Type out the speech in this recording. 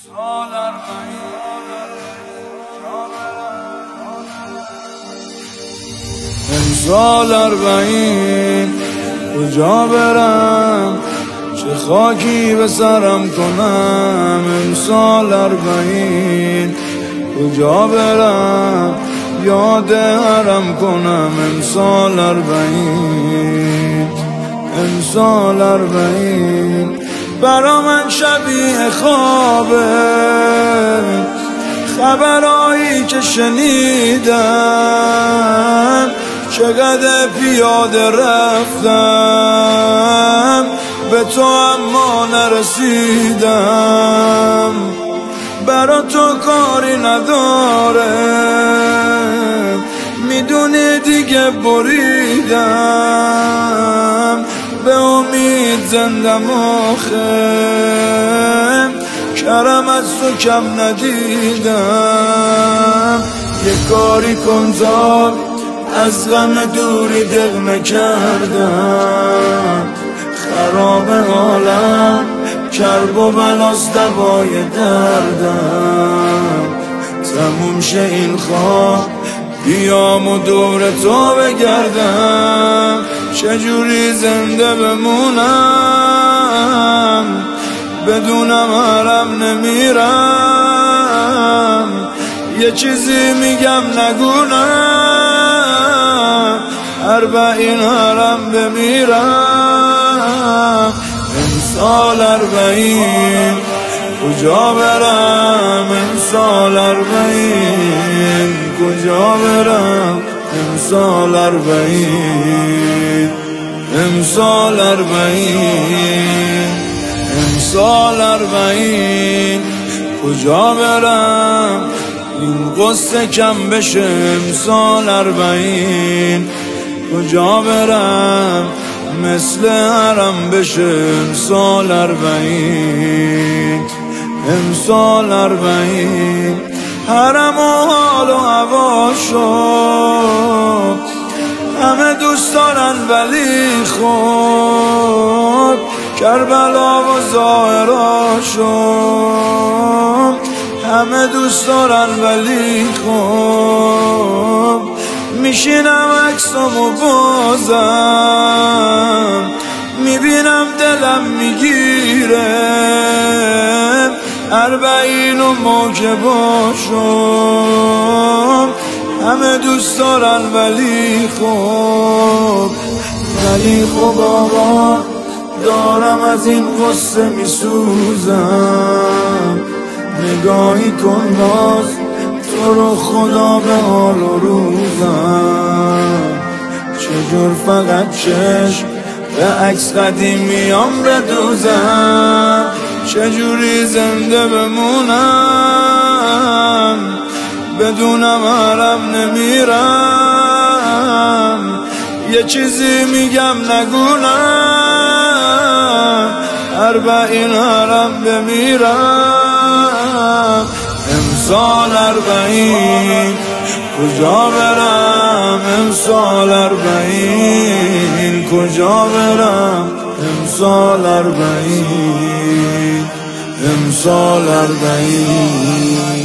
امسال 40 کجا برم، چه خاکی به سرم کنم. امسال 40 کجا برم، یاد حرم کنم. امسال 40 برا من شبیه خوابه، خبرایی که شنیدم، چقدر پیاده رفتم به تو اما نرسیدم. برا تو کاری نداره، میدونی دیگه بریدم. به امید زندم آخه، کرم از تو کم ندیدم. یه کاری کن تا از غم دوری دق نکردم. خراب حالم، کرب و بلاست دوای دردم. تموم شه این خواب، بیام و دور تو بگردم. چجوری زنده بمونم، بدونم حرم نمیرم. یه چیزی میگم نگونم، 40 حرم بمیرم. امسال 40 کجا برم، امسال 40 کجا برم. امسال 40 امسال 40 کجا برم، این قصه کم بشه. امسال 40 کجا برم، مثل حرم بشه. امسال 40 حرم و حال و هوا شد، همه دوست دارن ولی خود کربلا و ظاهرا شد. همه دوست دارن ولی خود میشینم عکسامو بازم، میبینم دلم میگیره. 40 و موکه باشم، همه دوست دارن ولی خب آقا دارم از این قصه میسوزم. نگاهی کن باز، تو رو خدا به حال و روزم. چجور فقط چشم به عکس قدیمیام بدوزم. چجوری زنده بمونم، بدونم حرم نمیرم. یه چیزی میگم نگونم، 40 حرم بمیرم. امسال 40 کجا برم، امسال 40 کجا برم. امسال 40 امسال 40